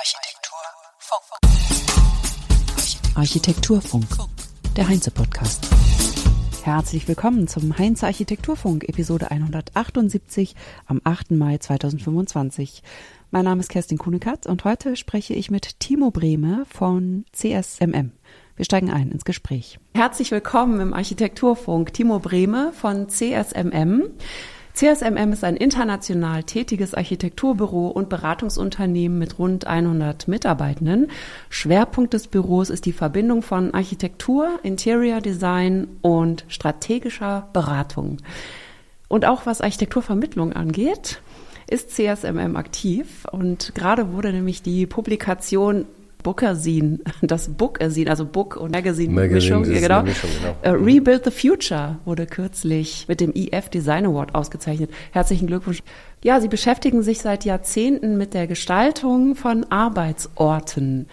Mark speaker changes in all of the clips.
Speaker 1: Architekturfunk, der Heinze-Podcast. Herzlich willkommen zum Heinze Architekturfunk, Episode 178 am 8. Mai 2025. Mein Name ist Kerstin Kuhnekatz und heute spreche ich mit Timo Brehme von CSMM. Wir steigen ein ins Gespräch. Herzlich willkommen im Architekturfunk, Timo Brehme von CSMM. CSMM ist ein international tätiges Architekturbüro und Beratungsunternehmen mit rund 100 Mitarbeitenden. Schwerpunkt des Büros ist die Verbindung von Architektur, Interior Design und strategischer Beratung. Und auch was Architekturvermittlung angeht, ist CSMM aktiv. Und gerade wurde nämlich die Publikation Bookerzine, das Bookerzine, also Book- und Magazine-Mischung, genau. Rebuild the Future wurde kürzlich mit dem EF Design Award ausgezeichnet. Herzlichen Glückwunsch. Ja, Sie beschäftigen sich seit Jahrzehnten mit der Gestaltung von Arbeitsorten.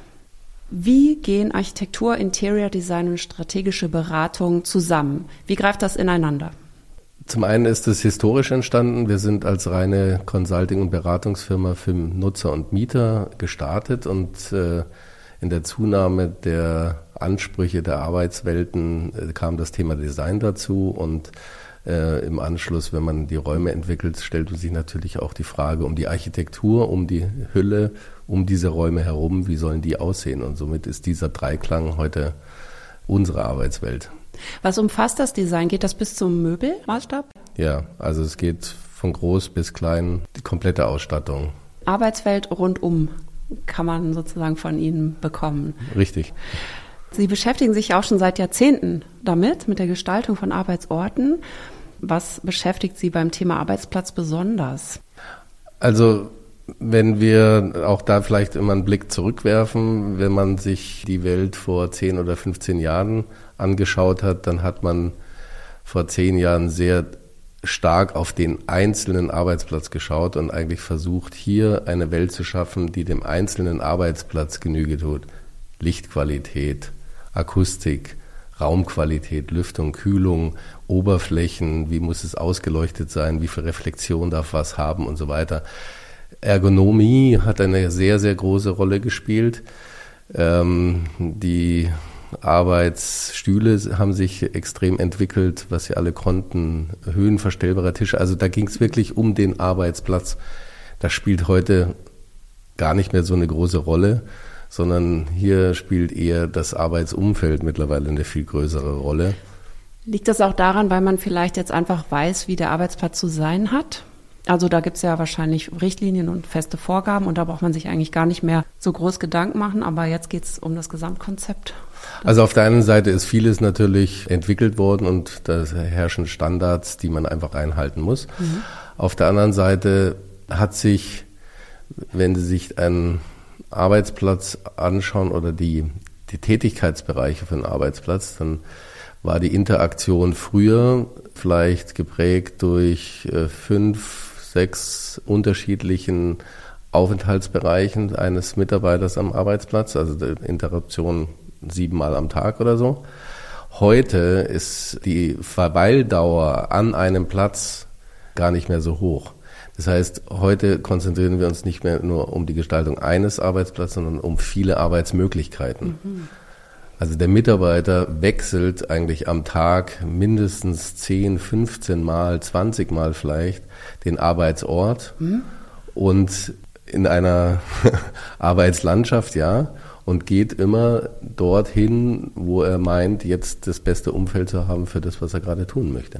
Speaker 1: Wie gehen Architektur, Interior Design und strategische Beratung zusammen? Wie greift das ineinander?
Speaker 2: Zum einen ist es historisch entstanden. Wir sind als reine Consulting- und Beratungsfirma für Nutzer und Mieter gestartet und in der Zunahme der Ansprüche der Arbeitswelten kam das Thema Design dazu und im Anschluss, wenn man die Räume entwickelt, stellt man sich natürlich auch die Frage um die Architektur, um die Hülle, um diese Räume herum, wie sollen die aussehen? Und somit ist dieser Dreiklang heute unsere Arbeitswelt.
Speaker 1: Was umfasst das Design? Geht das bis zum Möbelmaßstab?
Speaker 2: Ja, also es geht von groß bis klein, die komplette Ausstattung.
Speaker 1: Arbeitswelt rundum kann man sozusagen von Ihnen bekommen.
Speaker 2: Richtig.
Speaker 1: Sie beschäftigen sich ja auch schon seit Jahrzehnten damit, mit der Gestaltung von Arbeitsorten. Was beschäftigt Sie beim Thema Arbeitsplatz besonders?
Speaker 2: Also wenn wir auch da vielleicht immer einen Blick zurückwerfen, wenn man sich die Welt vor 10 oder 15 Jahren angeschaut hat, dann hat man vor 10 Jahren sehr stark auf den einzelnen Arbeitsplatz geschaut und eigentlich versucht, hier eine Welt zu schaffen, die dem einzelnen Arbeitsplatz Genüge tut. Lichtqualität, Akustik, Raumqualität, Lüftung, Kühlung, Oberflächen, wie muss es ausgeleuchtet sein, wie viel Reflexion darf was haben und so weiter. Ergonomie hat eine sehr, sehr große Rolle gespielt. Die Arbeitsstühle haben sich extrem entwickelt, was sie alle konnten. Höhenverstellbare Tische. Also da ging es wirklich um den Arbeitsplatz. Das spielt heute gar nicht mehr so eine große Rolle, sondern hier spielt eher das Arbeitsumfeld mittlerweile eine viel größere Rolle.
Speaker 1: Liegt das auch daran, weil man vielleicht jetzt einfach weiß, wie der Arbeitsplatz zu sein hat? Also da gibt es ja wahrscheinlich Richtlinien und feste Vorgaben und da braucht man sich eigentlich gar nicht mehr so groß Gedanken machen, aber jetzt geht es um das Gesamtkonzept.
Speaker 2: Also auf der einen Seite ist vieles natürlich entwickelt worden und da herrschen Standards, die man einfach einhalten muss. Mhm. Auf der anderen Seite hat sich, wenn Sie sich einen Arbeitsplatz anschauen oder die Tätigkeitsbereiche für einen Arbeitsplatz, dann war die Interaktion früher vielleicht geprägt durch 5, 6 unterschiedlichen Aufenthaltsbereichen eines Mitarbeiters am Arbeitsplatz, also die Interruption 7-mal am Tag oder so. Heute ist die Verweildauer an einem Platz gar nicht mehr so hoch. Das heißt, heute konzentrieren wir uns nicht mehr nur um die Gestaltung eines Arbeitsplatzes, sondern um viele Arbeitsmöglichkeiten. Mhm. Also der Mitarbeiter wechselt eigentlich am Tag mindestens 10, 15 Mal, 20 Mal vielleicht den Arbeitsort und in einer Arbeitslandschaft, ja, und geht immer dorthin, wo er meint, jetzt das beste Umfeld zu haben für das, was er gerade tun möchte.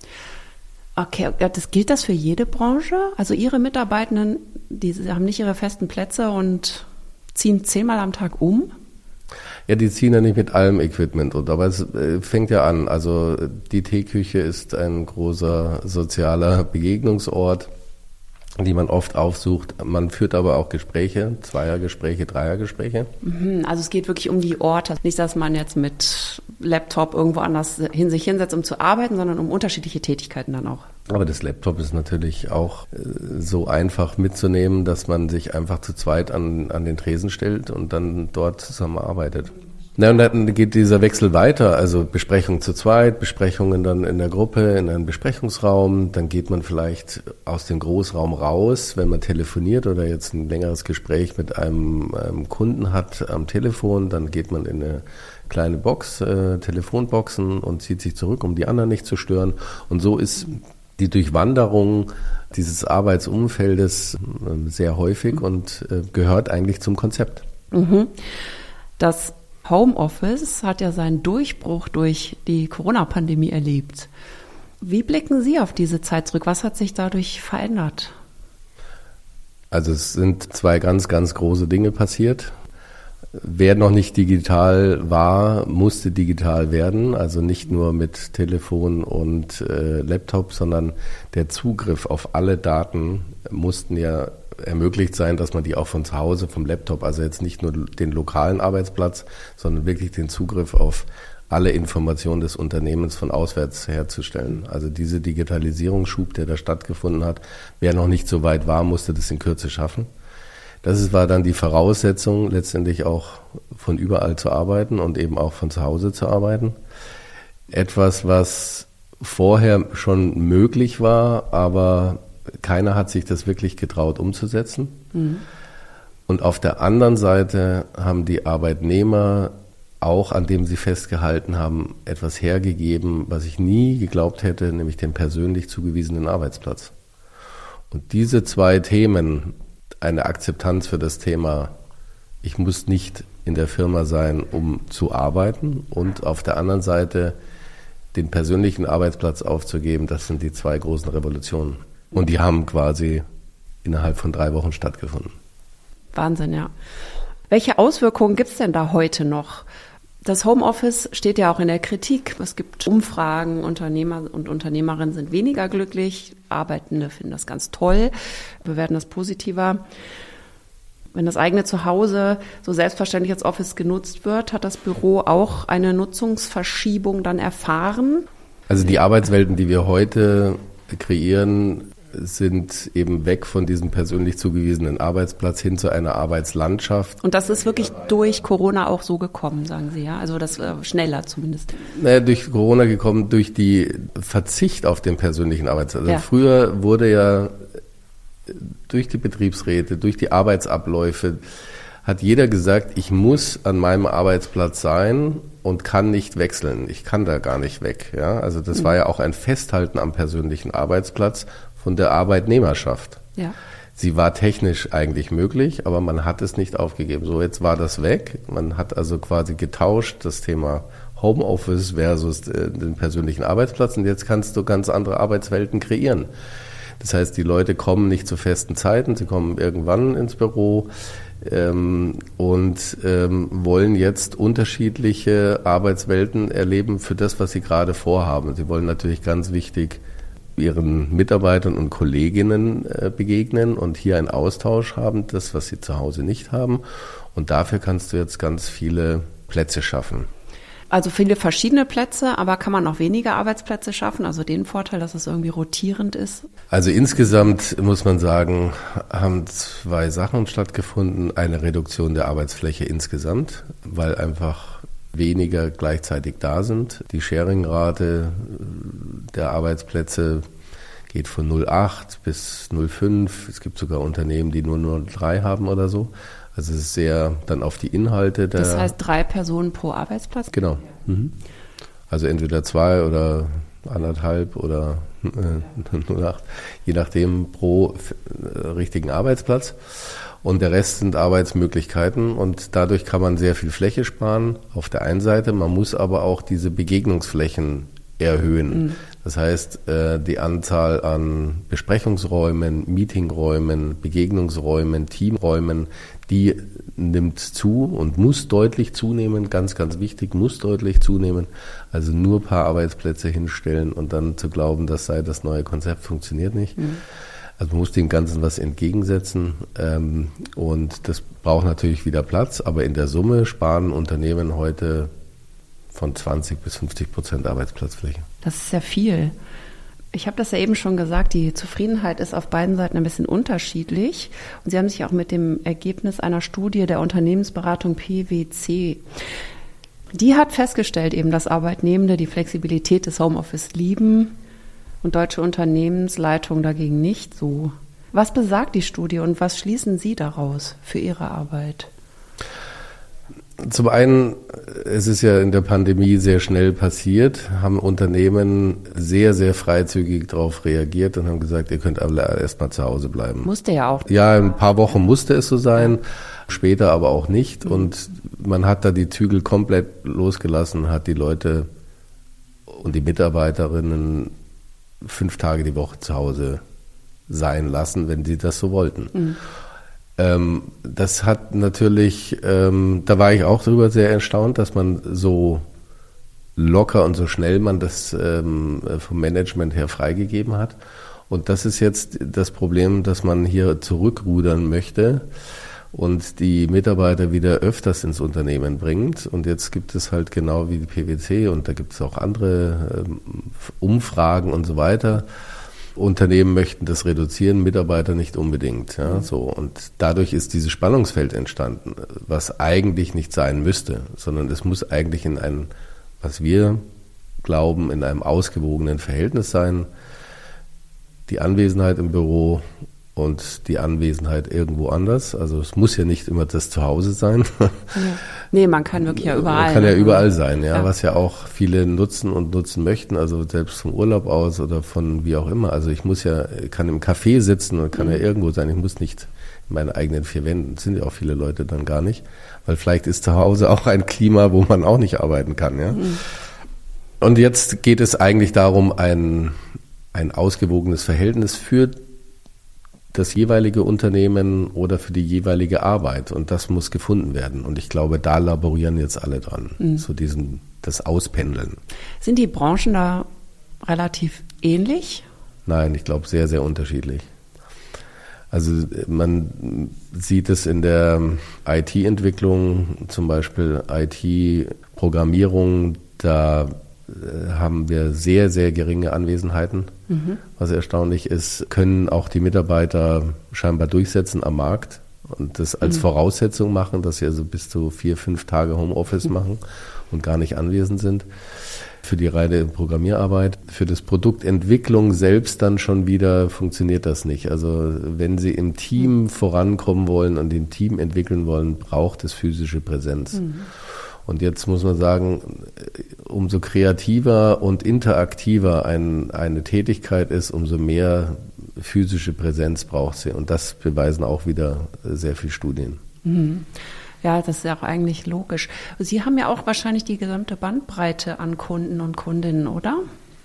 Speaker 1: Okay, gilt das für jede Branche? Also Ihre Mitarbeitenden, die haben nicht ihre festen Plätze und ziehen 10-mal am Tag um?
Speaker 2: Ja, die ziehen ja nicht mit allem Equipment runter, aber es fängt ja an. Also die Teeküche ist ein großer sozialer Begegnungsort, die man oft aufsucht. Man führt aber auch Gespräche, Zweiergespräche, Dreiergespräche.
Speaker 1: Also es geht wirklich um die Orte. Nicht, dass man jetzt mit Laptop irgendwo anders sich hinsetzt, um zu arbeiten, sondern um unterschiedliche Tätigkeiten dann auch.
Speaker 2: Aber das Laptop ist natürlich auch so einfach mitzunehmen, dass man sich einfach zu zweit an den Tresen stellt und dann dort zusammenarbeitet. Na, und dann geht dieser Wechsel weiter, also Besprechungen zu zweit, Besprechungen dann in der Gruppe, in einen Besprechungsraum, dann geht man vielleicht aus dem Großraum raus, wenn man telefoniert oder jetzt ein längeres Gespräch mit einem Kunden hat am Telefon, dann geht man in eine kleine Box, Telefonboxen und zieht sich zurück, um die anderen nicht zu stören. Und so ist die Durchwanderung dieses Arbeitsumfeldes sehr häufig und gehört eigentlich zum Konzept.
Speaker 1: Das Homeoffice hat ja seinen Durchbruch durch die Corona-Pandemie erlebt. Wie blicken Sie auf diese Zeit zurück? Was hat sich dadurch verändert?
Speaker 2: Also es sind zwei ganz, ganz große Dinge passiert. Wer noch nicht digital war, musste digital werden. Also nicht nur mit Telefon und Laptop, sondern der Zugriff auf alle Daten mussten ja ermöglicht sein, dass man die auch von zu Hause, vom Laptop, also jetzt nicht nur den lokalen Arbeitsplatz, sondern wirklich den Zugriff auf alle Informationen des Unternehmens von auswärts herzustellen. Also diese Digitalisierungsschub, der da stattgefunden hat, wer noch nicht so weit war, musste das in Kürze schaffen. Das war dann die Voraussetzung, letztendlich auch von überall zu arbeiten und eben auch von zu Hause zu arbeiten. Etwas, was vorher schon möglich war, aber keiner hat sich das wirklich getraut umzusetzen. Und auf der anderen Seite haben die Arbeitnehmer auch, an dem sie festgehalten haben, etwas hergegeben, was ich nie geglaubt hätte, nämlich den persönlich zugewiesenen Arbeitsplatz. Und diese zwei Themen, eine Akzeptanz für das Thema, ich muss nicht in der Firma sein, um zu arbeiten, und auf der anderen Seite den persönlichen Arbeitsplatz aufzugeben, das sind die zwei großen Revolutionen. Und die haben quasi innerhalb von 3 Wochen stattgefunden.
Speaker 1: Wahnsinn, ja. Welche Auswirkungen gibt es denn da heute noch? Das Homeoffice steht ja auch in der Kritik. Es gibt Umfragen, Unternehmer und Unternehmerinnen sind weniger glücklich, Arbeitende finden das ganz toll, bewerten das positiver. Wenn das eigene Zuhause so selbstverständlich als Office genutzt wird, hat das Büro auch eine Nutzungsverschiebung dann erfahren?
Speaker 2: Also die Arbeitswelten, die wir heute kreieren, sind eben weg von diesem persönlich zugewiesenen Arbeitsplatz hin zu einer Arbeitslandschaft.
Speaker 1: Und das ist wirklich durch Corona auch so gekommen, sagen Sie, ja? Also das schneller zumindest.
Speaker 2: Naja, durch Corona gekommen, durch die Verzicht auf den persönlichen Arbeitsplatz. Also
Speaker 1: ja.
Speaker 2: Früher wurde ja durch die Betriebsräte, durch die Arbeitsabläufe, hat jeder gesagt, ich muss an meinem Arbeitsplatz sein und kann nicht wechseln. Ich kann da gar nicht weg. Ja? Also das war ja auch ein Festhalten am persönlichen Arbeitsplatz von der Arbeitnehmerschaft. Ja. Sie war technisch eigentlich möglich, aber man hat es nicht aufgegeben. So, jetzt war das weg. Man hat also quasi getauscht das Thema Homeoffice versus den persönlichen Arbeitsplatz, und jetzt kannst du ganz andere Arbeitswelten kreieren. Das heißt, die Leute kommen nicht zu festen Zeiten, sie kommen irgendwann ins Büro und wollen jetzt unterschiedliche Arbeitswelten erleben für das, was sie gerade vorhaben. Sie wollen natürlich ganz wichtig ihren Mitarbeitern und Kolleginnen begegnen und hier einen Austausch haben, das, was sie zu Hause nicht haben. Und dafür kannst du jetzt ganz viele Plätze schaffen.
Speaker 1: Also viele verschiedene Plätze, aber kann man auch weniger Arbeitsplätze schaffen? Also den Vorteil, dass es irgendwie rotierend ist?
Speaker 2: Also insgesamt muss man sagen, haben 2 Sachen stattgefunden. Eine Reduktion der Arbeitsfläche insgesamt, weil einfach weniger gleichzeitig da sind. Die Sharing-Rate der Arbeitsplätze geht von 0,8 bis 0,5. Es gibt sogar Unternehmen, die nur 0,3 haben oder so. Also es ist sehr dann auf die Inhalte der...
Speaker 1: Das heißt 3 Personen pro Arbeitsplatz?
Speaker 2: Genau. Also entweder 2 oder 1,5 oder 0,8, je nachdem pro richtigen Arbeitsplatz. Und der Rest sind Arbeitsmöglichkeiten, und dadurch kann man sehr viel Fläche sparen auf der einen Seite. Man muss aber auch diese Begegnungsflächen erhöhen. Das heißt, die Anzahl an Besprechungsräumen, Meetingräumen, Begegnungsräumen, Teamräumen, die nimmt zu und muss deutlich zunehmen, ganz, ganz wichtig, muss deutlich zunehmen. Also nur ein paar Arbeitsplätze hinstellen und dann zu glauben, das sei das neue Konzept, funktioniert nicht. Also man muss dem Ganzen was entgegensetzen, und das braucht natürlich wieder Platz, aber in der Summe sparen Unternehmen heute von 20% bis 50% Arbeitsplatzfläche.
Speaker 1: Das ist sehr viel. Ich habe das ja eben schon gesagt, die Zufriedenheit ist auf beiden Seiten ein bisschen unterschiedlich. Und Sie haben sich auch mit dem Ergebnis einer Studie der Unternehmensberatung PwC Die hat festgestellt eben, dass Arbeitnehmende die Flexibilität des Homeoffice lieben und deutsche Unternehmensleitungen dagegen nicht so. Was besagt die Studie und was schließen Sie daraus für Ihre Arbeit?
Speaker 2: Zum einen, es ist ja in der Pandemie sehr schnell passiert, haben Unternehmen sehr, sehr freizügig darauf reagiert und haben gesagt, ihr könnt alle erstmal zu Hause bleiben.
Speaker 1: Musste ja auch.
Speaker 2: Ja, ein paar Wochen musste es so sein, später aber auch nicht. Und man hat da die Zügel komplett losgelassen, hat die Leute und die Mitarbeiterinnen 5 Tage die Woche zu Hause sein lassen, wenn sie das so wollten. Das hat natürlich, da war ich auch drüber sehr erstaunt, dass man so locker und so schnell man das vom Management her freigegeben hat. Und das ist jetzt das Problem, dass man hier zurückrudern möchte und die Mitarbeiter wieder öfters ins Unternehmen bringt. Und jetzt gibt es halt genau wie die PwC und da gibt es auch andere Umfragen und so weiter. Unternehmen möchten das reduzieren, Mitarbeiter nicht unbedingt. Ja, so. Und dadurch ist dieses Spannungsfeld entstanden, was eigentlich nicht sein müsste, sondern es muss eigentlich in einem, was wir glauben, in einem ausgewogenen Verhältnis sein. Die Anwesenheit im Büro und die Anwesenheit irgendwo anders. Also es muss ja nicht immer das Zuhause sein.
Speaker 1: Ja. Nee, man kann wirklich ja überall.
Speaker 2: Man kann ja überall sein, ja, was ja auch viele nutzen und nutzen möchten, also selbst vom Urlaub aus oder von wie auch immer. Also ich kann im Café sitzen und kann ja irgendwo sein. Ich muss nicht in meinen eigenen 4 Wänden. Das sind ja auch viele Leute dann gar nicht, weil vielleicht ist zu Hause auch ein Klima, wo man auch nicht arbeiten kann, ja. Und jetzt geht es eigentlich darum, ein ausgewogenes Verhältnis für das jeweilige Unternehmen oder für die jeweilige Arbeit. Und das muss gefunden werden. Und ich glaube, da laborieren jetzt alle dran, das Auspendeln.
Speaker 1: Sind die Branchen da relativ ähnlich?
Speaker 2: Nein, ich glaube sehr, sehr unterschiedlich. Also man sieht es in der IT-Entwicklung, zum Beispiel IT-Programmierung, da haben wir sehr, sehr geringe Anwesenheiten. Was erstaunlich ist, können auch die Mitarbeiter scheinbar durchsetzen am Markt und das als Voraussetzung machen, dass sie also bis zu 4-5 Tage Homeoffice machen und gar nicht anwesend sind. Für die reine Programmierarbeit. Für das Produktentwicklung selbst dann schon wieder funktioniert das nicht. Also wenn Sie im Team vorankommen wollen und im Team entwickeln wollen, braucht es physische Präsenz. Und jetzt muss man sagen, umso kreativer und interaktiver eine Tätigkeit ist, umso mehr physische Präsenz braucht sie. Und das beweisen auch wieder sehr viele Studien.
Speaker 1: Ja, das ist ja auch eigentlich logisch. Sie haben ja auch wahrscheinlich die gesamte Bandbreite an Kunden und Kundinnen, oder?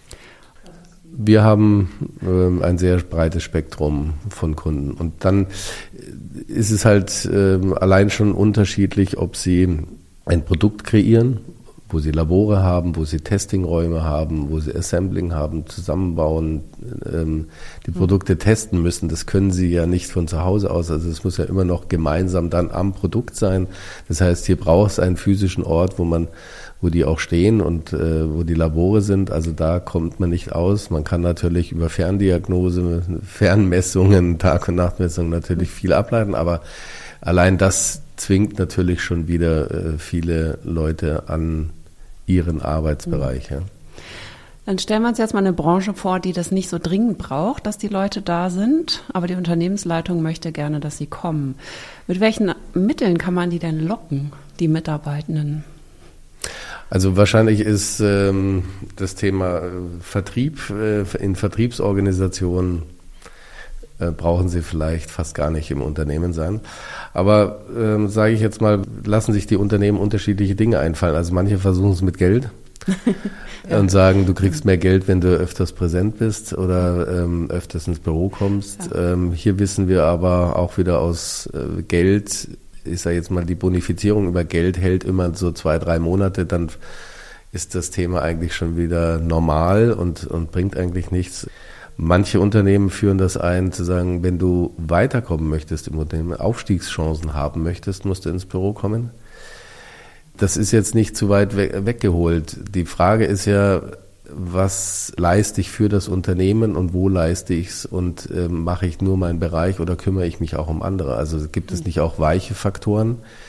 Speaker 2: Wir haben ein sehr breites Spektrum von Kunden. Und dann ist es halt allein schon unterschiedlich, ob Sie ein Produkt kreieren, wo Sie Labore haben, wo Sie Testingräume haben, wo Sie Assembling haben, zusammenbauen, die Produkte testen müssen. Das können Sie ja nicht von zu Hause aus. Also es muss ja immer noch gemeinsam dann am Produkt sein. Das heißt, hier braucht es einen physischen Ort, wo die auch stehen und wo die Labore sind. Also da kommt man nicht aus. Man kann natürlich über Ferndiagnose, Fernmessungen, Tag- und Nachtmessungen natürlich viel ableiten, aber allein das zwingt natürlich schon wieder viele Leute an ihren Arbeitsbereich. Ja.
Speaker 1: Dann stellen wir uns jetzt mal eine Branche vor, die das nicht so dringend braucht, dass die Leute da sind, aber die Unternehmensleitung möchte gerne, dass sie kommen. Mit welchen Mitteln kann man die denn locken, die Mitarbeitenden?
Speaker 2: Also wahrscheinlich ist das Thema Vertrieb in Vertriebsorganisationen brauchen Sie vielleicht fast gar nicht im Unternehmen sein. Aber sage ich jetzt mal, lassen sich die Unternehmen unterschiedliche Dinge einfallen. Also manche versuchen es mit Geld und sagen, du kriegst mehr Geld, wenn du öfters präsent bist oder öfters ins Büro kommst. Ja. Hier wissen wir aber auch wieder aus Geld, ich sage jetzt mal, die Bonifizierung über Geld hält immer so 2-3 Monate, dann ist das Thema eigentlich schon wieder normal und bringt eigentlich nichts. Manche Unternehmen führen das ein, zu sagen, wenn du weiterkommen möchtest im Unternehmen, Aufstiegschancen haben möchtest, musst du ins Büro kommen. Das ist jetzt nicht zu weit weggeholt. Die Frage ist ja, was leiste ich für das Unternehmen und wo leiste ich es und mache ich nur meinen Bereich oder kümmere ich mich auch um andere? Also gibt es nicht auch weiche Faktoren,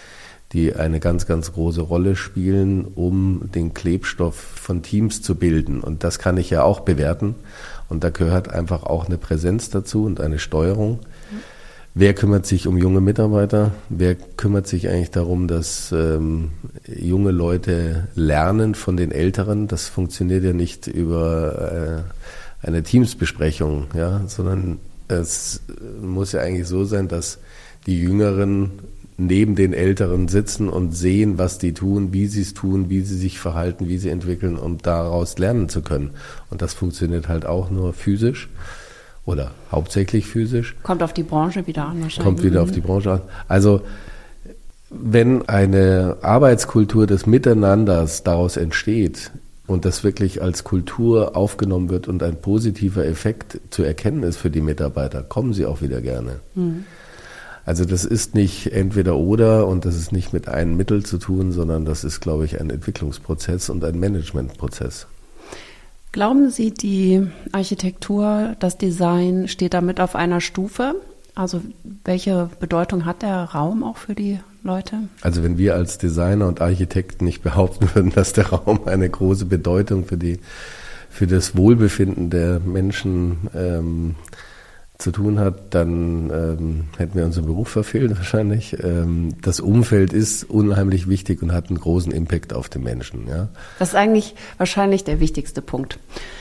Speaker 2: die eine ganz, ganz große Rolle spielen, um den Klebstoff von Teams zu bilden. Und das kann ich ja auch bewerten. Und da gehört einfach auch eine Präsenz dazu und eine Steuerung. Wer kümmert sich um junge Mitarbeiter? Wer kümmert sich eigentlich darum, dass junge Leute lernen von den Älteren? Das funktioniert ja nicht über eine Teamsbesprechung, ja, sondern es muss ja eigentlich so sein, dass die Jüngeren neben den Älteren sitzen und sehen, was die tun, wie sie es tun, wie sie sich verhalten, wie sie entwickeln, um daraus lernen zu können. Und das funktioniert halt auch nur physisch. Oder hauptsächlich physisch.
Speaker 1: Kommt auf die Branche wieder an wahrscheinlich.
Speaker 2: Kommt wieder auf die Branche an. Also wenn eine Arbeitskultur des Miteinanders daraus entsteht und das wirklich als Kultur aufgenommen wird und ein positiver Effekt zu erkennen ist für die Mitarbeiter, kommen sie auch wieder gerne. Mhm. Also das ist nicht entweder oder und das ist nicht mit einem Mittel zu tun, sondern das ist, glaube ich, ein Entwicklungsprozess und ein Managementprozess.
Speaker 1: Glauben Sie, die Architektur, das Design steht damit auf einer Stufe? Also welche Bedeutung hat der Raum auch für die Leute?
Speaker 2: Also wenn wir als Designer und Architekten nicht behaupten würden, dass der Raum eine große Bedeutung für das Wohlbefinden der Menschen zu tun hat, dann hätten wir unseren Beruf verfehlt wahrscheinlich. Das Umfeld ist unheimlich wichtig und hat einen großen Impact auf den Menschen. Ja.
Speaker 1: Das ist eigentlich wahrscheinlich der wichtigste Punkt.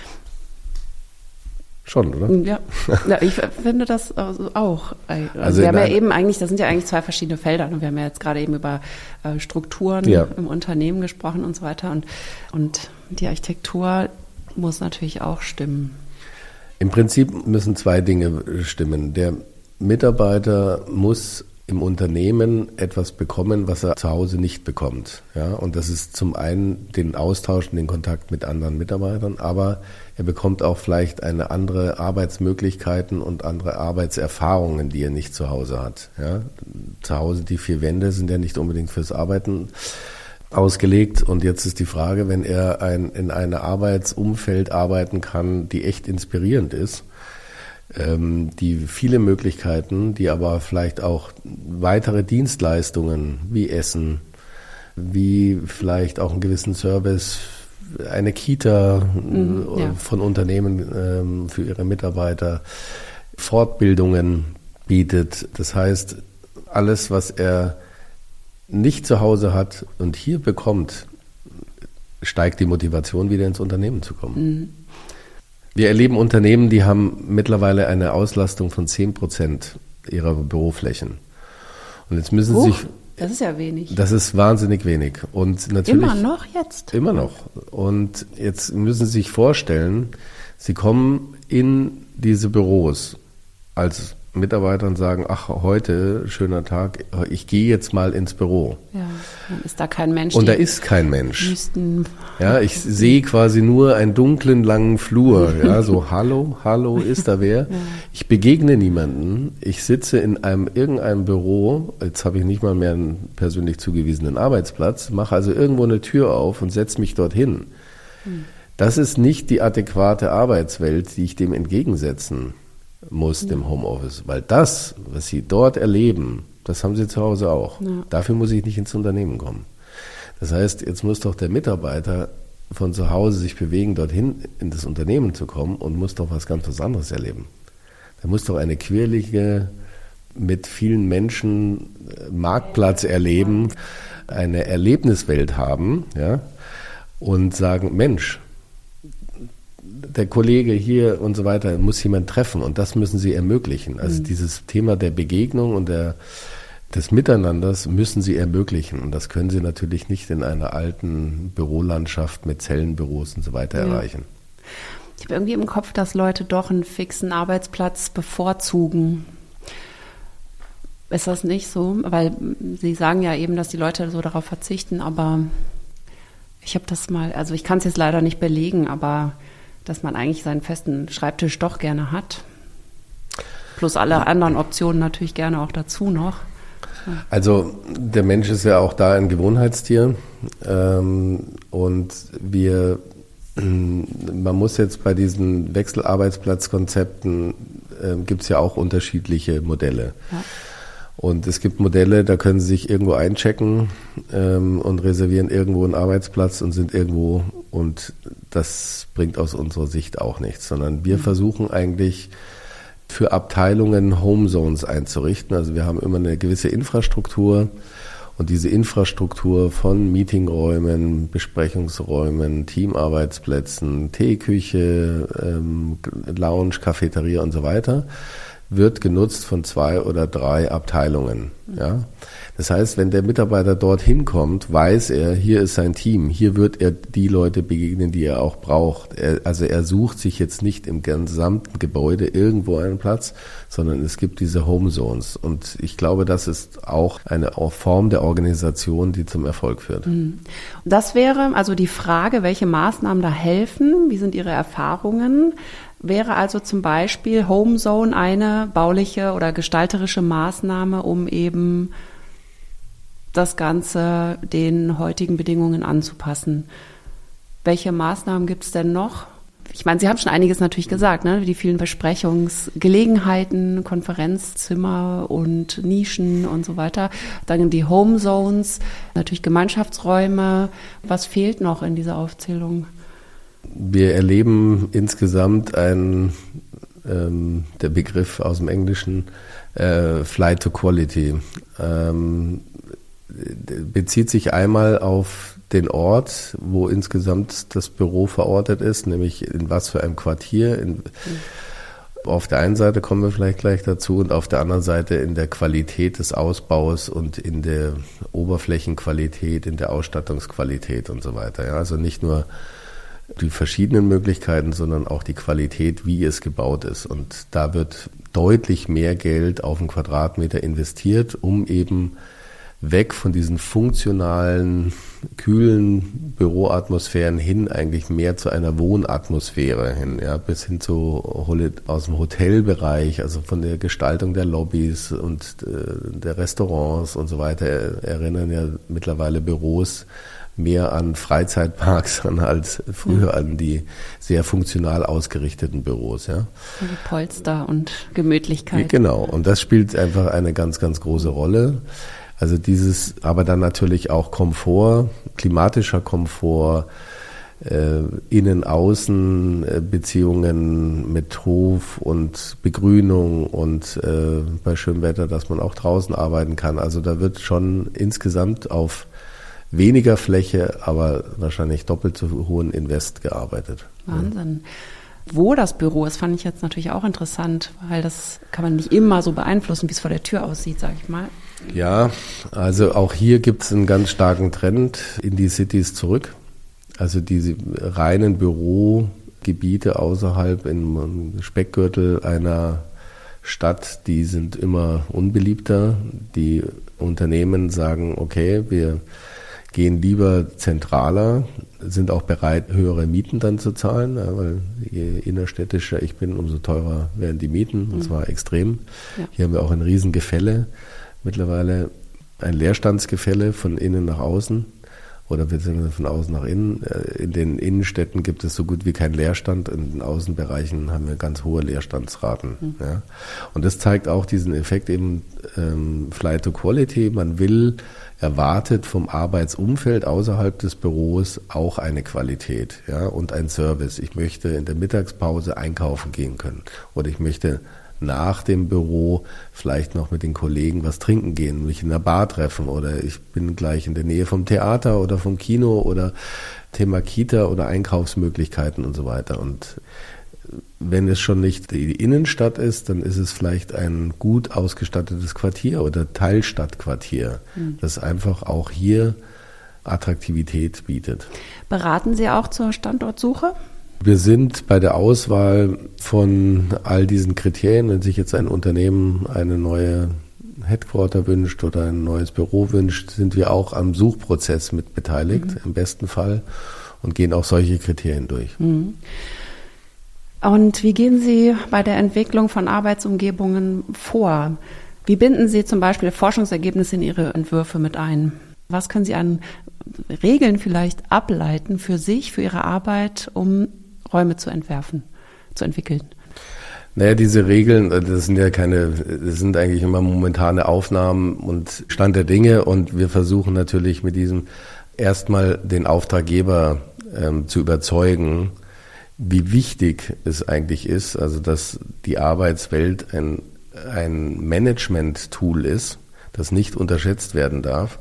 Speaker 2: Schon, oder?
Speaker 1: Ja, ich finde das auch. Also wir haben ja eben eigentlich, das sind ja eigentlich zwei verschiedene Felder. Wir haben ja jetzt gerade eben über Strukturen im Unternehmen gesprochen und so weiter. Und die Architektur muss natürlich auch stimmen.
Speaker 2: Im Prinzip müssen zwei Dinge stimmen. Der Mitarbeiter muss im Unternehmen etwas bekommen, was er zu Hause nicht bekommt. Ja, und das ist zum einen den Austausch und den Kontakt mit anderen Mitarbeitern, aber er bekommt auch vielleicht eine andere Arbeitsmöglichkeiten und andere Arbeitserfahrungen, die er nicht zu Hause hat. Ja, zu Hause die vier Wände sind ja nicht unbedingt fürs Arbeiten ausgelegt. Und jetzt ist die Frage, wenn er in einem Arbeitsumfeld arbeiten kann, die echt inspirierend ist, die viele Möglichkeiten, die aber vielleicht auch weitere Dienstleistungen wie Essen, wie vielleicht auch einen gewissen Service, eine Kita von Unternehmen für ihre Mitarbeiter, Fortbildungen bietet. Das heißt, alles, was er nicht zu Hause hat und hier bekommt, steigt die Motivation, wieder ins Unternehmen zu kommen. Mhm. Wir erleben Unternehmen, die haben mittlerweile eine Auslastung von 10% ihrer Büroflächen. Und jetzt müssen sie sich...
Speaker 1: Das ist ja wenig.
Speaker 2: Das ist wahnsinnig wenig. Und natürlich,
Speaker 1: immer noch jetzt?
Speaker 2: Immer noch. Und jetzt müssen Sie sich vorstellen, Sie kommen in diese Büros als Mitarbeiter und sagen, ach, heute, schöner Tag, ich gehe jetzt mal ins Büro.
Speaker 1: Ja, dann ist da kein Mensch.
Speaker 2: Und da ist kein Mensch. Ja, ich sehe quasi nur einen dunklen, langen Flur. Ja, so, hallo, ist da wer? Ja. Ich begegne niemanden. Ich sitze in irgendeinem Büro, jetzt habe ich nicht mal mehr einen persönlich zugewiesenen Arbeitsplatz, mache also irgendwo eine Tür auf und setze mich dorthin. Das ist nicht die adäquate Arbeitswelt, die ich dem entgegensetzen muss, dem Homeoffice, weil das, was Sie dort erleben, das haben Sie zu Hause auch. Ja. Dafür muss ich nicht ins Unternehmen kommen. Das heißt, jetzt muss doch der Mitarbeiter von zu Hause sich bewegen, dorthin in das Unternehmen zu kommen und muss doch was ganz anderes erleben. Der muss doch eine quirlige, mit vielen Menschen Marktplatz erleben, eine Erlebniswelt haben, ja, und sagen, Mensch, der Kollege hier und so weiter muss jemand treffen und das müssen Sie ermöglichen. Also dieses Thema der Begegnung und des Miteinanders müssen Sie ermöglichen und das können Sie natürlich nicht in einer alten Bürolandschaft mit Zellenbüros und so weiter erreichen.
Speaker 1: Ich habe irgendwie im Kopf, dass Leute doch einen fixen Arbeitsplatz bevorzugen. Ist das nicht so? Weil Sie sagen ja eben, dass die Leute so darauf verzichten, aber ich habe das mal, also ich kann es jetzt leider nicht belegen, aber dass man eigentlich seinen festen Schreibtisch doch gerne hat. Plus alle anderen Optionen natürlich gerne auch dazu noch.
Speaker 2: Also der Mensch ist ja auch da ein Gewohnheitstier und man muss jetzt bei diesen Wechselarbeitsplatzkonzepten gibt es ja auch unterschiedliche Modelle. Ja. Und es gibt Modelle, da können Sie sich irgendwo einchecken und reservieren irgendwo einen Arbeitsplatz und sind irgendwo, und das bringt aus unserer Sicht auch nichts, sondern wir versuchen eigentlich für Abteilungen Homezones einzurichten. Also wir haben immer eine gewisse Infrastruktur, und diese Infrastruktur von Meetingräumen, Besprechungsräumen, Teamarbeitsplätzen, Teeküche, Lounge, Cafeteria und so weiter wird genutzt von 2 oder 3 Abteilungen. Ja? Das heißt, wenn der Mitarbeiter dorthin kommt, weiß er, hier ist sein Team, hier wird er die Leute begegnen, die er auch braucht. Er sucht sich jetzt nicht im gesamten Gebäude irgendwo einen Platz, sondern es gibt diese Homezones. Und ich glaube, das ist auch eine Form der Organisation, die zum Erfolg führt.
Speaker 1: Das wäre also die Frage, welche Maßnahmen da helfen, wie sind Ihre Erfahrungen? Wäre also zum Beispiel Homezone eine bauliche oder gestalterische Maßnahme, um eben das Ganze den heutigen Bedingungen anzupassen. Welche Maßnahmen gibt es denn noch? Ich meine, Sie haben schon einiges natürlich gesagt, ne? Die vielen Besprechungsgelegenheiten, Konferenzzimmer und Nischen und so weiter. Dann die Homezones, natürlich Gemeinschaftsräume. Was fehlt noch in dieser Aufzählung?
Speaker 2: Wir erleben insgesamt der Begriff aus dem Englischen, Flight to Quality, bezieht sich einmal auf den Ort, wo insgesamt das Büro verortet ist, nämlich in was für einem Quartier. Auf der einen Seite kommen wir vielleicht gleich dazu und auf der anderen Seite in der Qualität des Ausbaus und in der Oberflächenqualität, in der Ausstattungsqualität und so weiter. Ja, also nicht nur die verschiedenen Möglichkeiten, sondern auch die Qualität, wie es gebaut ist. Und da wird deutlich mehr Geld auf einen Quadratmeter investiert, um eben weg von diesen funktionalen, kühlen Büroatmosphären hin eigentlich mehr zu einer Wohnatmosphäre hin, ja, bis hin zu aus dem Hotelbereich, also von der Gestaltung der Lobbys und der Restaurants und so weiter, erinnern ja mittlerweile Büros mehr an Freizeitparks als früher an die sehr funktional ausgerichteten Büros. Ja.
Speaker 1: Also Polster und Gemütlichkeit.
Speaker 2: Genau, und das spielt einfach eine ganz, ganz große Rolle. Also aber dann natürlich auch Komfort, klimatischer Komfort, Innen-Außen-Beziehungen mit Hof und Begrünung und bei schönem Wetter, dass man auch draußen arbeiten kann. Also da wird schon insgesamt auf weniger Fläche, aber wahrscheinlich doppelt so hohen Invest gearbeitet.
Speaker 1: Wahnsinn. Wo das Büro ist, fand ich jetzt natürlich auch interessant, weil das kann man nicht immer so beeinflussen, wie es vor der Tür aussieht, sage ich mal.
Speaker 2: Ja, also auch hier gibt es einen ganz starken Trend in die Cities zurück. Also diese reinen Bürogebiete außerhalb im Speckgürtel einer Stadt, die sind immer unbeliebter. Die Unternehmen sagen, okay, wir gehen lieber zentraler, sind auch bereit, höhere Mieten dann zu zahlen, weil je innerstädtischer ich bin, umso teurer werden die Mieten, und zwar extrem. Ja. Hier haben wir auch ein Riesengefälle, mittlerweile ein Leerstandsgefälle von innen nach außen oder beziehungsweise von außen nach innen. In den Innenstädten gibt es so gut wie keinen Leerstand, in den Außenbereichen haben wir ganz hohe Leerstandsraten. Ja. Und das zeigt auch diesen Effekt eben Flight to Quality. Man erwartet vom Arbeitsumfeld außerhalb des Büros auch eine Qualität, ja, und ein Service. Ich möchte in der Mittagspause einkaufen gehen können oder ich möchte nach dem Büro vielleicht noch mit den Kollegen was trinken gehen, mich in der Bar treffen oder ich bin gleich in der Nähe vom Theater oder vom Kino oder Thema Kita oder Einkaufsmöglichkeiten und so weiter. Und wenn es schon nicht die Innenstadt ist, dann ist es vielleicht ein gut ausgestattetes Quartier oder Teilstadtquartier, das einfach auch hier Attraktivität bietet.
Speaker 1: Beraten Sie auch zur Standortsuche?
Speaker 2: Wir sind bei der Auswahl von all diesen Kriterien, wenn sich jetzt ein Unternehmen eine neue Headquarter wünscht oder ein neues Büro wünscht, sind wir auch am Suchprozess mit beteiligt, im besten Fall, und gehen auch solche Kriterien durch.
Speaker 1: Und wie gehen Sie bei der Entwicklung von Arbeitsumgebungen vor? Wie binden Sie zum Beispiel Forschungsergebnisse in Ihre Entwürfe mit ein? Was können Sie an Regeln vielleicht ableiten für sich, für Ihre Arbeit, um Räume zu entwickeln?
Speaker 2: Naja, diese Regeln, das sind eigentlich immer momentane Aufnahmen und Stand der Dinge, und wir versuchen natürlich mit diesem erstmal den Auftraggeber zu überzeugen, wie wichtig es eigentlich ist, also dass die Arbeitswelt ein Management-Tool ist, das nicht unterschätzt werden darf,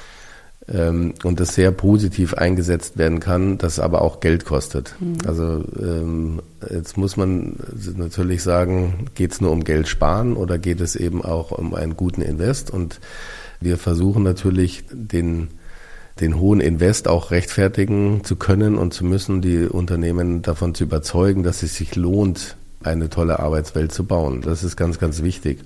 Speaker 2: und das sehr positiv eingesetzt werden kann, das aber auch Geld kostet. Also jetzt muss man natürlich sagen, geht es nur um Geld sparen oder geht es eben auch um einen guten Invest? Und wir versuchen natürlich den hohen Invest auch rechtfertigen zu können und zu müssen, die Unternehmen davon zu überzeugen, dass es sich lohnt, eine tolle Arbeitswelt zu bauen. Das ist ganz, ganz wichtig.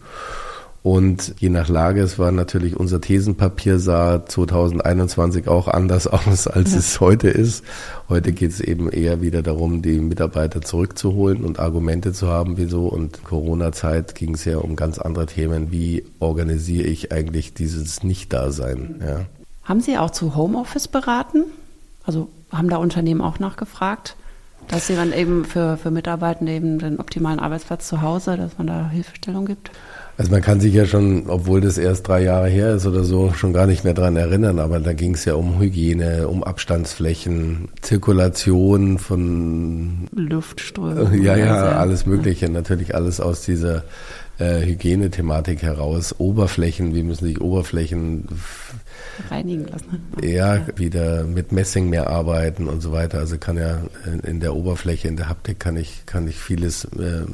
Speaker 2: Und je nach Lage, es war natürlich, unser Thesenpapier sah 2021 auch anders aus, als es heute ist. Heute geht es eben eher wieder darum, die Mitarbeiter zurückzuholen und Argumente zu haben, wieso. Und Corona-Zeit ging es ja um ganz andere Themen. Wie organisiere ich eigentlich dieses Nicht-Dasein? Ja.
Speaker 1: Haben Sie auch zu Homeoffice beraten? Also haben da Unternehmen auch nachgefragt, dass sie dann eben für Mitarbeitende eben den optimalen Arbeitsplatz zu Hause, dass man da Hilfestellung gibt?
Speaker 2: Also man kann sich ja schon, obwohl das erst 3 Jahre her ist oder so, schon gar nicht mehr dran erinnern, aber da ging es ja um Hygiene, um Abstandsflächen, Zirkulation von
Speaker 1: Luftströme.
Speaker 2: Ja, alles Mögliche, natürlich alles aus dieser Hygienethematik heraus. Oberflächen, wie müssen sich Oberflächen
Speaker 1: reinigen lassen.
Speaker 2: Ja, wieder mit Messing mehr arbeiten und so weiter. Also kann ja in der Oberfläche, in der Haptik kann ich vieles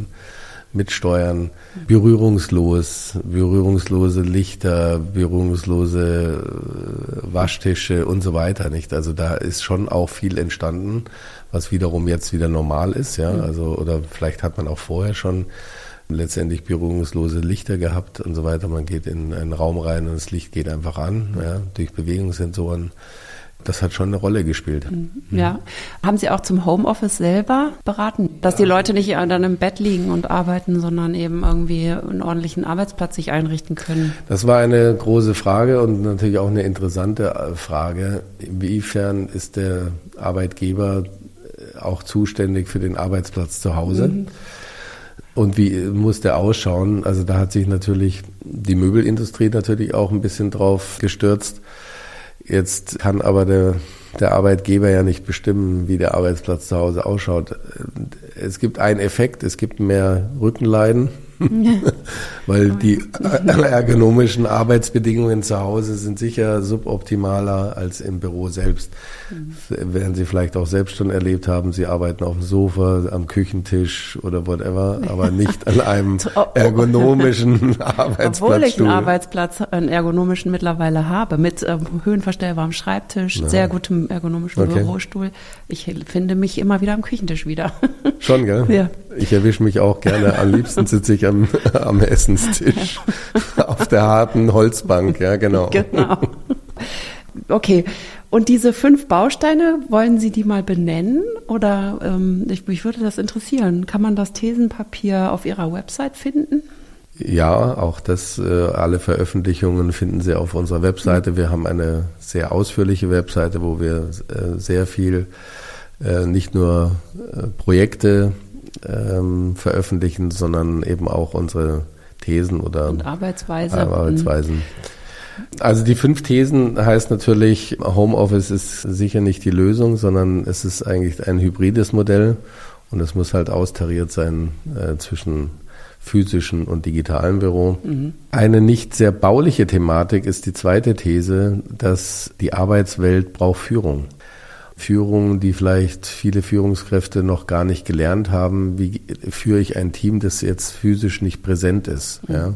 Speaker 2: mitsteuern. Berührungslose Lichter, berührungslose Waschtische und so weiter, nicht? Also da ist schon auch viel entstanden, was wiederum jetzt wieder normal ist, ja. Also, oder vielleicht hat man auch vorher schon letztendlich berührungslose Lichter gehabt und so weiter. Man geht in einen Raum rein und das Licht geht einfach an, ja, durch Bewegungssensoren. Das hat schon eine Rolle gespielt.
Speaker 1: Ja. Haben Sie auch zum Homeoffice selber beraten? Dass die Leute nicht dann im Bett liegen und arbeiten, sondern eben irgendwie einen ordentlichen Arbeitsplatz sich einrichten können?
Speaker 2: Das war eine große Frage und natürlich auch eine interessante Frage. Inwiefern ist der Arbeitgeber auch zuständig für den Arbeitsplatz zu Hause? Und wie muss der ausschauen? Also da hat sich natürlich die Möbelindustrie natürlich auch ein bisschen drauf gestürzt. Jetzt kann aber der Arbeitgeber ja nicht bestimmen, wie der Arbeitsplatz zu Hause ausschaut. Es gibt einen Effekt, es gibt mehr Rückenleiden, weil die ergonomischen Arbeitsbedingungen zu Hause sind sicher suboptimaler als im Büro selbst. Werden Sie vielleicht auch selbst schon erlebt haben, Sie arbeiten auf dem Sofa, am Küchentisch oder whatever, aber nicht an einem ergonomischen Arbeitsplatzstuhl.
Speaker 1: Obwohl ich einen ergonomischen mittlerweile habe, mit höhenverstellbarem Schreibtisch, sehr gutem ergonomischen Bürostuhl. Ich finde mich immer wieder am Küchentisch wieder.
Speaker 2: Schon, gell? Ja. Ich erwische mich auch gerne. Am liebsten sitze ich am Essenstisch auf der harten Holzbank, ja, genau.
Speaker 1: Genau. Okay. Und diese 5 Bausteine, wollen Sie die mal benennen? Oder mich würde das interessieren. Kann man das Thesenpapier auf Ihrer Website finden?
Speaker 2: Ja, auch das, alle Veröffentlichungen finden Sie auf unserer Webseite. Wir haben eine sehr ausführliche Webseite, wo wir sehr viel, nicht nur Projekte veröffentlichen, sondern eben auch unsere Thesen oder
Speaker 1: und
Speaker 2: Arbeitsweisen. Also die 5 Thesen heißt natürlich, Homeoffice ist sicher nicht die Lösung, sondern es ist eigentlich ein hybrides Modell und es muss halt austariert sein zwischen physischen und digitalen Büro. Eine nicht sehr bauliche Thematik ist die zweite These, dass die Arbeitswelt braucht Führung. Führung, die vielleicht viele Führungskräfte noch gar nicht gelernt haben. Wie führe ich ein Team, das jetzt physisch nicht präsent ist? Ja?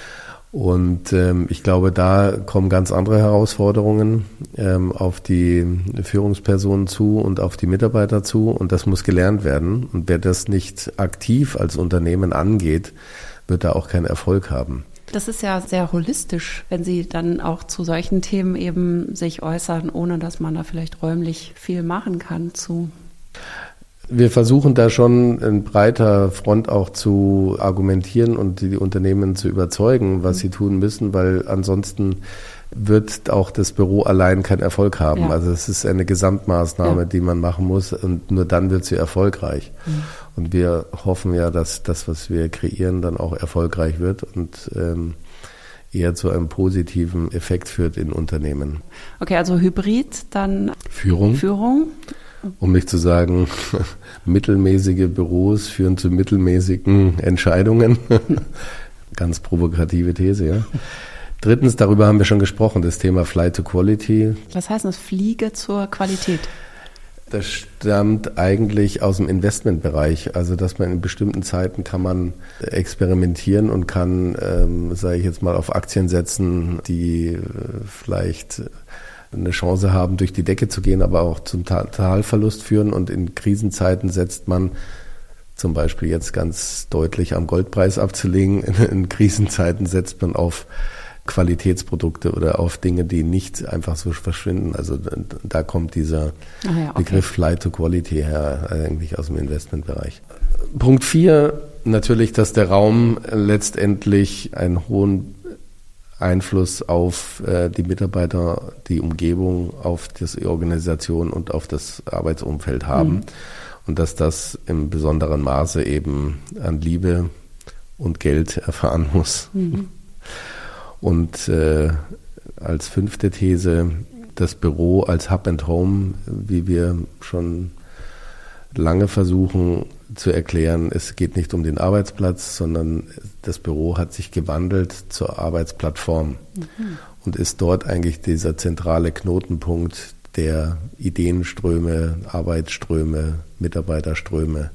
Speaker 2: Und ich glaube, da kommen ganz andere Herausforderungen auf die Führungspersonen zu und auf die Mitarbeiter zu. Und das muss gelernt werden. Und wer das nicht aktiv als Unternehmen angeht, wird da auch keinen Erfolg haben.
Speaker 1: Das ist ja sehr holistisch, wenn Sie dann auch zu solchen Themen eben sich äußern, ohne dass man da vielleicht räumlich viel machen kann zu.
Speaker 2: Wir versuchen da schon in breiter Front auch zu argumentieren und die Unternehmen zu überzeugen, was sie tun müssen, weil ansonsten wird auch das Büro allein keinen Erfolg haben. Ja. Also es ist eine Gesamtmaßnahme, die man machen muss und nur dann wird sie erfolgreich. Mhm. Und wir hoffen ja, dass das, was wir kreieren, dann auch erfolgreich wird und eher zu einem positiven Effekt führt in Unternehmen.
Speaker 1: Okay, also Hybrid, dann Führung.
Speaker 2: Um nicht zu sagen, mittelmäßige Büros führen zu mittelmäßigen Entscheidungen. Ganz provokative These, ja. Drittens, darüber haben wir schon gesprochen, das Thema Flight to Quality.
Speaker 1: Was heißt das, Fliege zur Qualität?
Speaker 2: Das stammt eigentlich aus dem Investmentbereich, also dass man in bestimmten Zeiten kann man experimentieren und kann, sage ich jetzt mal, auf Aktien setzen, die vielleicht eine Chance haben, durch die Decke zu gehen, aber auch zum Totalverlust führen. Und in Krisenzeiten setzt man zum Beispiel jetzt ganz deutlich am Goldpreis abzulegen. In Krisenzeiten setzt man auf Qualitätsprodukte oder auf Dinge, die nicht einfach so verschwinden. Also da kommt dieser Begriff Flight to Quality her, eigentlich aus dem Investmentbereich. Punkt 4, natürlich, dass der Raum letztendlich einen hohen Einfluss auf die Mitarbeiter, die Umgebung, auf die Organisation und auf das Arbeitsumfeld haben. Mhm. Und dass das im besonderen Maße eben an Liebe und Geld erfahren muss. Mhm. Und als 5. These, das Büro als Hub and Home, wie wir schon lange versuchen zu erklären, es geht nicht um den Arbeitsplatz, sondern das Büro hat sich gewandelt zur Arbeitsplattform und ist dort eigentlich dieser zentrale Knotenpunkt der Ideenströme, Arbeitsströme, Mitarbeiterströme.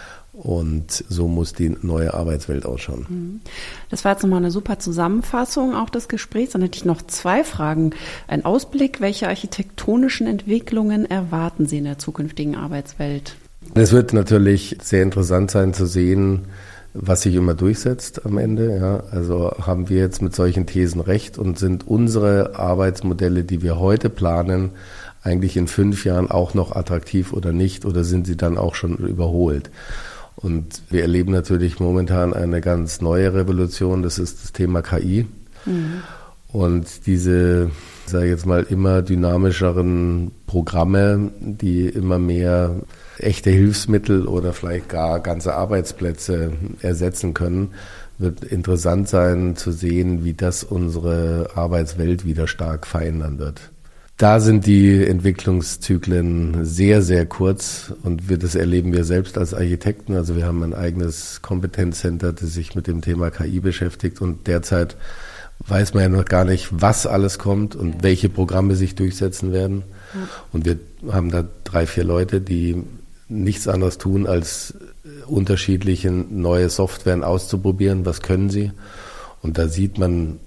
Speaker 2: Und so muss die neue Arbeitswelt ausschauen.
Speaker 1: Das war jetzt nochmal eine super Zusammenfassung auch des Gesprächs. Dann hätte ich noch 2 Fragen. Ein Ausblick, welche architektonischen Entwicklungen erwarten Sie in der zukünftigen Arbeitswelt?
Speaker 2: Es wird natürlich sehr interessant sein zu sehen, was sich immer durchsetzt am Ende. Ja. Also haben wir jetzt mit solchen Thesen recht und sind unsere Arbeitsmodelle, die wir heute planen, eigentlich in 5 Jahren auch noch attraktiv oder nicht, oder sind sie dann auch schon überholt? Und wir erleben natürlich momentan eine ganz neue Revolution, das ist das Thema KI. Mhm. Und diese, sage ich jetzt mal, immer dynamischeren Programme, die immer mehr echte Hilfsmittel oder vielleicht gar ganze Arbeitsplätze ersetzen können, wird interessant sein zu sehen, wie das unsere Arbeitswelt wieder stark verändern wird. Da sind die Entwicklungszyklen sehr, sehr kurz und das erleben wir selbst als Architekten. Also wir haben ein eigenes Kompetenzcenter, das sich mit dem Thema KI beschäftigt und derzeit weiß man ja noch gar nicht, was alles kommt und welche Programme sich durchsetzen werden. Und wir haben da 3, 4 Leute, die nichts anderes tun, als unterschiedliche neue Softwaren auszuprobieren. Was können sie? Und da sieht man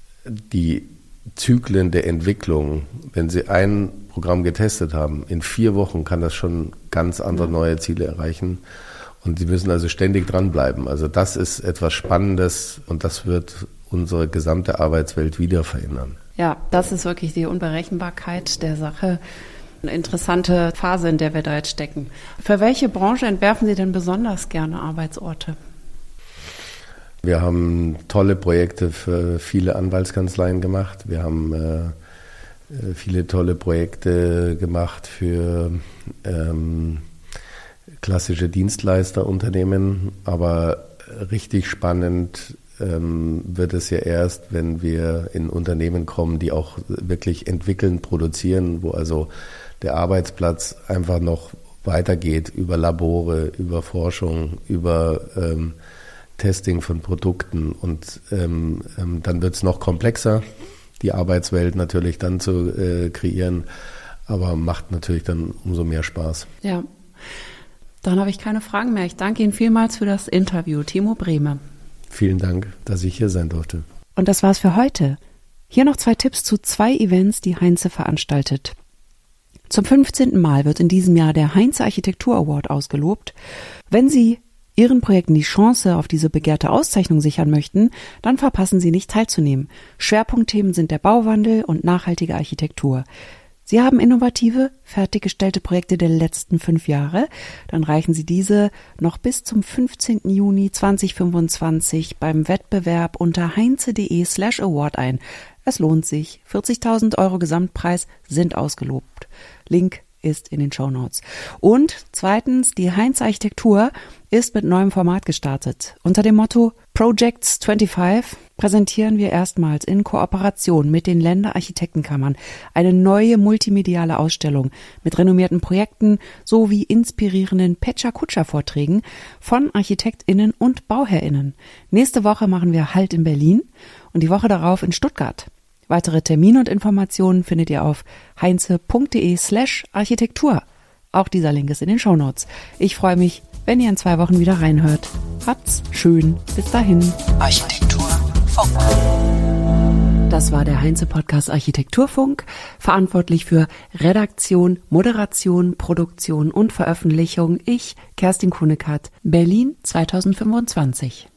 Speaker 2: die Zyklen der Entwicklung. Wenn Sie ein Programm getestet haben, in 4 Wochen kann das schon ganz andere neue Ziele erreichen. Und Sie müssen also ständig dranbleiben. Also das ist etwas Spannendes und das wird unsere gesamte Arbeitswelt wieder verändern.
Speaker 1: Ja, das ist wirklich die Unberechenbarkeit der Sache. Eine interessante Phase, in der wir da jetzt stecken. Für welche Branche entwerfen Sie denn besonders gerne Arbeitsorte?
Speaker 2: Wir haben tolle Projekte für viele Anwaltskanzleien gemacht. Wir haben viele tolle Projekte gemacht für klassische Dienstleisterunternehmen. Aber richtig spannend wird es ja erst, wenn wir in Unternehmen kommen, die auch wirklich entwickeln, produzieren, wo also der Arbeitsplatz einfach noch weitergeht über Labore, über Forschung, über Testing von Produkten und dann wird es noch komplexer, die Arbeitswelt natürlich dann zu kreieren, aber macht natürlich dann umso mehr Spaß.
Speaker 1: Ja, dann habe ich keine Fragen mehr. Ich danke Ihnen vielmals für das Interview. Timo Brehme.
Speaker 2: Vielen Dank, dass ich hier sein durfte.
Speaker 1: Und das war's für heute. Hier noch 2 Tipps zu 2 Events, die Heinze veranstaltet. Zum 15. Mal wird in diesem Jahr der Heinze Architektur Award ausgelobt. Wenn Sie Ihren Projekten die Chance auf diese begehrte Auszeichnung sichern möchten, dann verpassen Sie nicht teilzunehmen. Schwerpunktthemen sind der Bauwandel und nachhaltige Architektur. Sie haben innovative, fertiggestellte Projekte der letzten 5 Jahre, dann reichen Sie diese noch bis zum 15. Juni 2025 beim Wettbewerb unter heinze.de/award ein. Es lohnt sich. 40.000 € Gesamtpreis sind ausgelobt. Link ist in den Shownotes. Und zweitens, die Heinz Architektur ist mit neuem Format gestartet. Unter dem Motto Projects 25 präsentieren wir erstmals in Kooperation mit den Länderarchitektenkammern eine neue multimediale Ausstellung mit renommierten Projekten sowie inspirierenden Pecha-Kutscher-Vorträgen von ArchitektInnen und BauherrInnen. Nächste Woche machen wir Halt in Berlin und die Woche darauf in Stuttgart. Weitere Termine und Informationen findet ihr auf heinze.de/Architektur. Auch dieser Link ist in den Shownotes. Ich freue mich, wenn ihr in 2 Wochen wieder reinhört. Habt's schön. Bis dahin. Architekturfunk. Das war der Heinze-Podcast Architekturfunk. Verantwortlich für Redaktion, Moderation, Produktion und Veröffentlichung. Ich, Kerstin Kunekat, Berlin 2025.